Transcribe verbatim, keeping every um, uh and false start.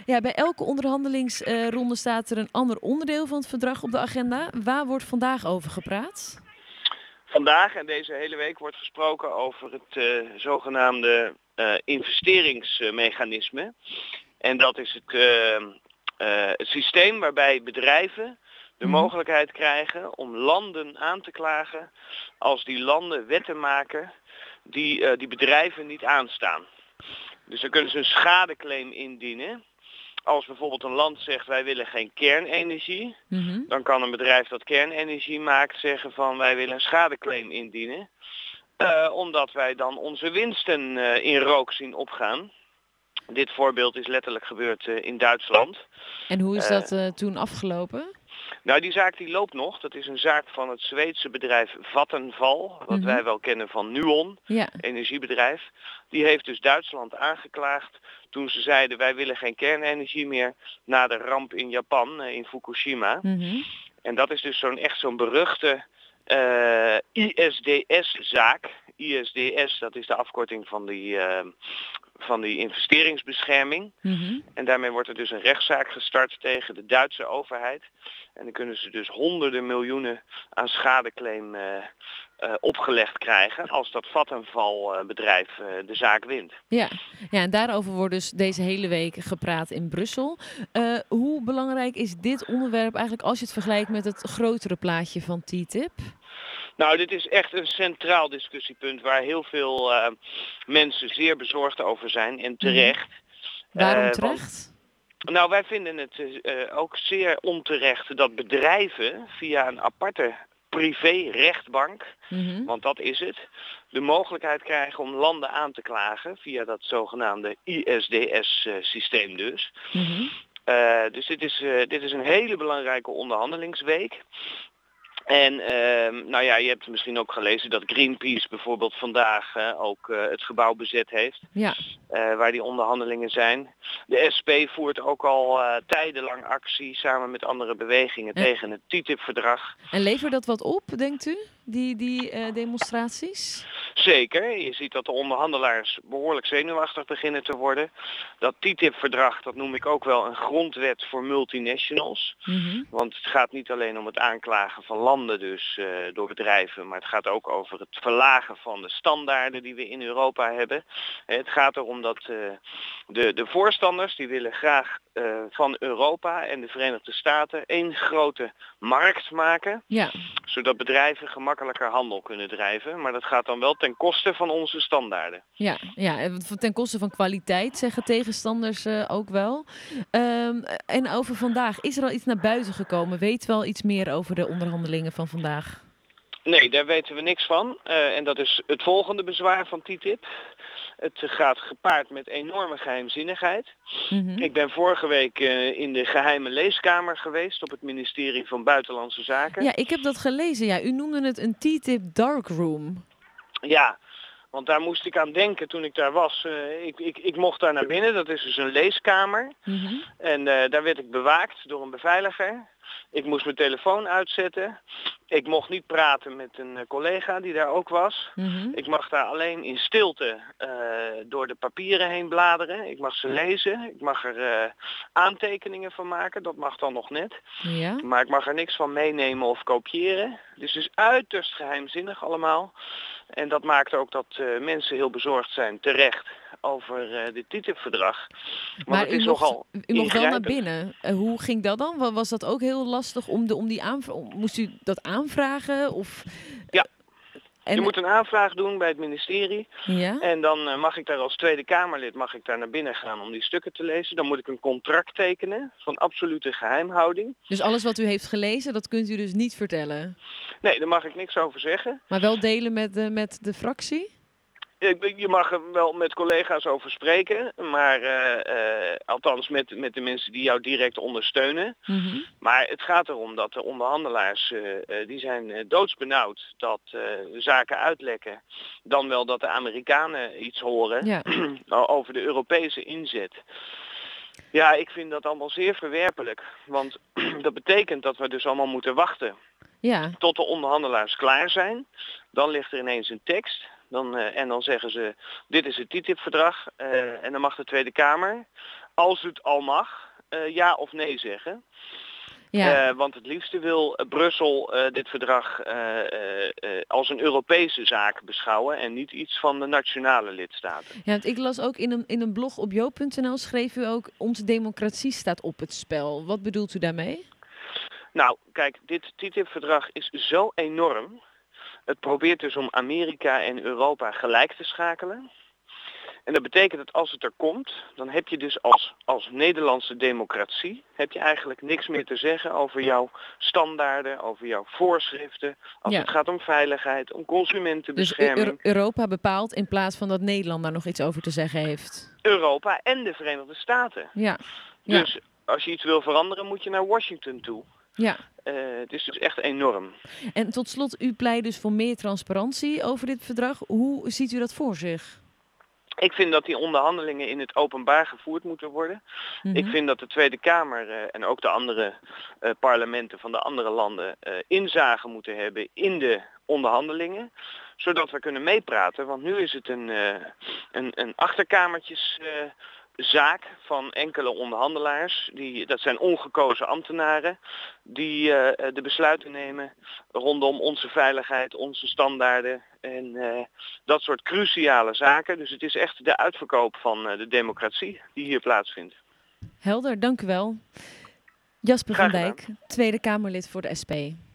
Ja, bij elke onderhandelingsronde staat er een ander onderdeel van het verdrag op de agenda. Waar wordt vandaag over gepraat? Vandaag en deze hele week wordt gesproken over het uh, zogenaamde uh, investeringsmechanisme. En dat is het, uh, uh, het systeem waarbij bedrijven de Mhm. mogelijkheid krijgen om landen aan te klagen als die landen wetten maken die uh, die bedrijven niet aanstaan. Dus dan kunnen ze een schadeclaim indienen. Als bijvoorbeeld een land zegt wij willen geen kernenergie, Mhm. dan kan een bedrijf dat kernenergie maakt zeggen van wij willen een schadeclaim indienen. Uh, omdat wij dan onze winsten uh, in rook zien opgaan. Dit voorbeeld is letterlijk gebeurd uh, in Duitsland. En hoe is Uh, dat uh, toen afgelopen? Nou, die zaak die loopt nog. Dat is een zaak van het Zweedse bedrijf Vattenfall, wat Mhm. wij wel kennen van Nuon, Ja. energiebedrijf. Die heeft dus Duitsland aangeklaagd toen ze zeiden wij willen geen kernenergie meer na de ramp in Japan, uh, in Fukushima. Mhm. En dat is dus zo'n echt zo'n beruchte uh, I S D S-zaak. I S D S, dat is de afkorting van die, uh, van die investeringsbescherming. Mhm. En daarmee wordt er dus een rechtszaak gestart tegen de Duitse overheid. En dan kunnen ze dus honderden miljoenen aan schadeclaim uh, uh, opgelegd krijgen als dat Vattenfall bedrijf uh, de zaak wint. Ja. Ja, en daarover wordt dus deze hele week gepraat in Brussel. Uh, hoe belangrijk is dit onderwerp eigenlijk als je het vergelijkt met het grotere plaatje van T T I P? Nou, dit is echt een centraal discussiepunt waar heel veel uh, mensen zeer bezorgd over zijn en terecht. Mm-hmm. Waarom Uh, terecht? Want, nou, wij vinden het uh, ook zeer onterecht dat bedrijven via een aparte privé-rechtbank, Mm-hmm. want dat is het, de mogelijkheid krijgen om landen aan te klagen via dat zogenaamde I S D S-systeem dus. Mm-hmm. Uh, dus dit is, uh, dit is een hele belangrijke onderhandelingsweek. En uh, nou ja, je hebt misschien ook gelezen dat Greenpeace bijvoorbeeld vandaag uh, ook uh, het gebouw bezet heeft. Ja. Uh, waar die onderhandelingen zijn. De S P voert ook al uh, tijdenlang actie samen met andere bewegingen En, tegen het T T I P-verdrag. En levert dat wat op, denkt u, die, die uh, demonstraties? Zeker. Je ziet dat de onderhandelaars behoorlijk zenuwachtig beginnen te worden. Dat T T I P-verdrag, dat noem ik ook wel een grondwet voor multinationals. Mm-hmm. Want het gaat niet alleen om het aanklagen van landen dus uh, door bedrijven, maar het gaat ook over het verlagen van de standaarden die we in Europa hebben. Het gaat erom dat uh, de, de voorstanders, die willen graag uh, van Europa en de Verenigde Staten één grote markt maken. Ja. Zodat bedrijven gemakkelijker handel kunnen drijven. Maar dat gaat dan wel ten koste van onze standaarden. Ja, ja, ten koste van kwaliteit zeggen tegenstanders uh, ook wel. Um, en over vandaag, is er al iets naar buiten gekomen? Weet wel iets meer over de onderhandelingen van vandaag? Nee, daar weten we niks van. Uh, en dat is het volgende bezwaar van T T I P. Het gaat gepaard met enorme geheimzinnigheid. Mm-hmm. Ik ben vorige week uh, in de geheime leeskamer geweest op het ministerie van Buitenlandse Zaken. Ja, ik heb dat gelezen. Ja, u noemde het een T T I P darkroom. Ja, want daar moest ik aan denken toen ik daar was. Uh, ik, ik, ik mocht daar naar binnen, dat is dus een leeskamer. Mm-hmm. En uh, daar werd ik bewaakt door een beveiliger. Ik moest mijn telefoon uitzetten. Ik mocht niet praten met een collega die daar ook was. Mm-hmm. Ik mag daar alleen in stilte uh, door de papieren heen bladeren. Ik mag ze lezen. Ik mag er uh, aantekeningen van maken. Dat mag dan nog net. Ja. Maar ik mag er niks van meenemen of kopiëren. Dus het is uiterst geheimzinnig allemaal. En dat maakt ook dat uh, mensen heel bezorgd zijn, terecht, over uh, dit T T I P-verdrag. Want maar het u is mocht, nogal u mocht wel naar ingrijpend. binnen. Uh, hoe ging dat dan? Was dat ook heel lastig om, de, om die aanvraag? Moest u dat aanvragen? Of, ja. En... Je moet een aanvraag doen bij het ministerie. Ja? En dan uh, mag ik daar als Tweede Kamerlid mag ik daar naar binnen gaan om die stukken te lezen. Dan moet ik een contract tekenen van absolute geheimhouding. Dus alles wat u heeft gelezen, dat kunt u dus niet vertellen? Nee, daar mag ik niks over zeggen. Maar wel delen met de, met de fractie? Je mag er wel met collega's over spreken, maar uh, uh, althans met, met de mensen die jou direct ondersteunen. Mm-hmm. Maar het gaat erom dat de onderhandelaars, uh, uh, die zijn uh, doodsbenauwd dat uh, zaken uitlekken. Dan wel dat de Amerikanen iets horen Ja. over de Europese inzet. Ja, ik vind dat allemaal zeer verwerpelijk, want dat betekent dat we dus allemaal moeten wachten. Ja. Tot de onderhandelaars klaar zijn. Dan ligt er ineens een tekst. Dan, uh, en dan zeggen ze, dit is het T T I P-verdrag. Uh, en dan mag de Tweede Kamer als het al mag, uh, ja of nee zeggen. Ja. Uh, want het liefste wil uh, Brussel uh, dit verdrag uh, uh, uh, als een Europese zaak beschouwen en niet iets van de nationale lidstaten. Ja, want ik las ook in een, in een blog op joop punt n l schreef u ook: onze democratie staat op het spel. Wat bedoelt u daarmee? Nou, kijk, dit T T I P-verdrag is zo enorm. Het probeert dus om Amerika en Europa gelijk te schakelen. En dat betekent dat als het er komt, dan heb je dus als, als Nederlandse democratie, heb je eigenlijk niks meer te zeggen over jouw standaarden, over jouw voorschriften, als Ja. het gaat om veiligheid, om consumentenbescherming. Dus Eu- Europa bepaalt in plaats van dat Nederland daar nog iets over te zeggen heeft. Europa en de Verenigde Staten. Ja. Ja. Dus als je iets wil veranderen, moet je naar Washington toe. Ja. Uh, het is dus echt enorm. En tot slot, u pleit dus voor meer transparantie over dit verdrag. Hoe ziet u dat voor zich? Ik vind dat die onderhandelingen in het openbaar gevoerd moeten worden. Mm-hmm. Ik vind dat de Tweede Kamer uh, en ook de andere uh, parlementen van de andere landen uh, inzage moeten hebben in de onderhandelingen. Zodat we kunnen meepraten, want nu is het een, uh, een, een achterkamertjes... Uh, zaak van enkele onderhandelaars, die, dat zijn ongekozen ambtenaren, die uh, de besluiten nemen rondom onze veiligheid, onze standaarden en uh, dat soort cruciale zaken. Dus het is echt de uitverkoop van uh, de democratie die hier plaatsvindt. Helder, dank u wel. Jasper van Dijk, Tweede Kamerlid voor de S P.